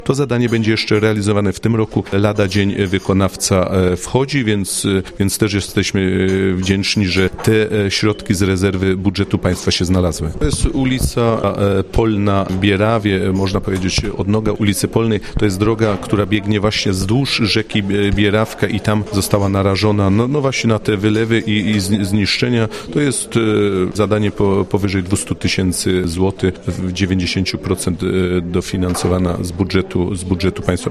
To zadanie będzie jeszcze realizowane w tym roku. Lada dzień wykonawca wchodzi, więc też jesteśmy wdzięczni, że te środki z rezerwy budżetu państwa się znalazły. To jest ulica Polna w Bierawie, można powiedzieć odnoga ulicy Polnej. To jest droga, która biegnie właśnie wzdłuż rzeki Bierawka i tam została narażona no właśnie na te wylewy i zniszczenia. To jest zadanie powyżej 200 000 złotych, w 90% dofinansowana z budżetu państwa.